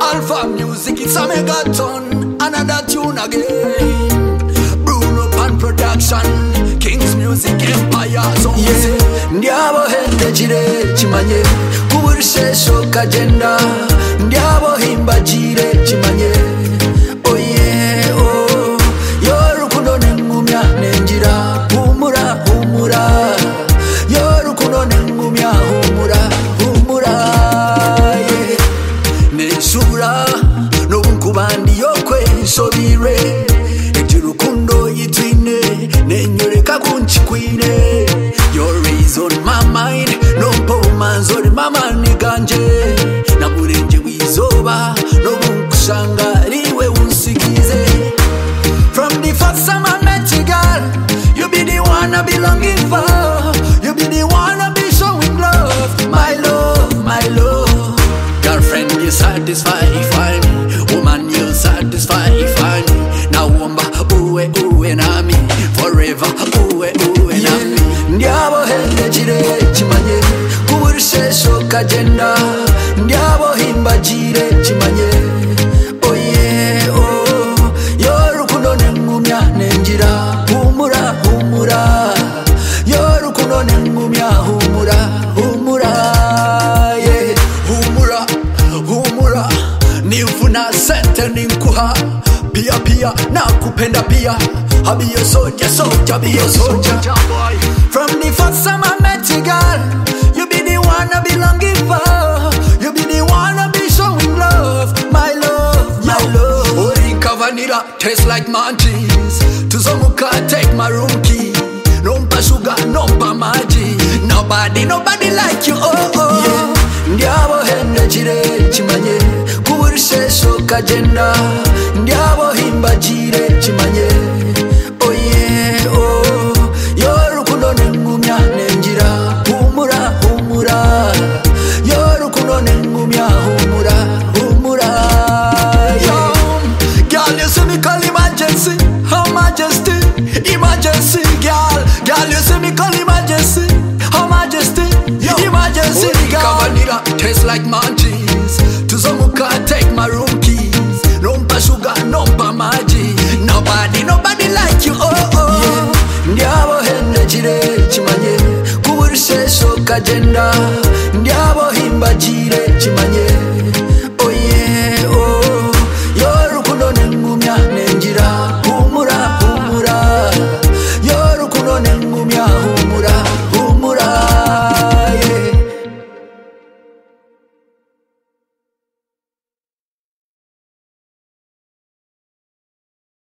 Alpha Music, it's a megaton. Another tune again. Bruno Pan Production, Kings Music Empire. So yeah, ndiabo hende jire chimanye kuburishe shoka agenda. Ndiabo himba jire chimanye. Oh yeah, oh. Yorukundo nengumya nenjira. Humura, humura. Yorukundo nengumya humura, humura. Yeah. Neshura no nkubandi yokwe nsobire. Ejurukundo yitwine nenyoreka kunchikwine. Your is on my mind, no pomanzori mama niganje. Naburenje wizoba no bunkushanga riwe unsikize. From the first time I met you, girl, you be the one I be longing for. You be the one I be showing love, my love, my love. Girlfriend, you satisfy me. Woman, you satisfy me. Now wamba uwe uwe nami forever uwe uwe nami. Ndiabo hende jire chimanye kuburishe shoka agenda. Ndiabo himba jire chimanye. Oh yeah, oh. Yorukundo nengumya nenjira. Humura, humura. Yorukundo nengumya humura, humura. Yeah, humura, humura. Nifuna sente ninkuha. Pia pia nakupenda pia. Be your soldier, soldier, be your soldier. From the first time I met you, girl, you be the one I be longing for. You be the one I be showing love, my love, my love. Orinka vanilla tastes like munchies. Tuzomuka take my room key. Nompa sugar, nompa maji. Nobody, nobody like you, oh oh. Yeah. Ndiabo hende jire chimanye kuburishe shoka agenda. Ndiabo himba jire chimanye. Oh yeah, oh. Yorukundo nengumya nenjira. Humura, humura. Yorukundo nengumya humura, humura. Yo, girl, you see me call emergency, Her Majesty, emergency, girl. Girl, you see me call emergency, Her Majesty, emergency, girl. Vanilla tastes like munchies. Tuzomuka take my room keys. Nompa sugar, nompa maji. Nobody, nobody like you, oh oh. Yeah. Ndiabo hende jire chimanye kuburishe shoka agenda.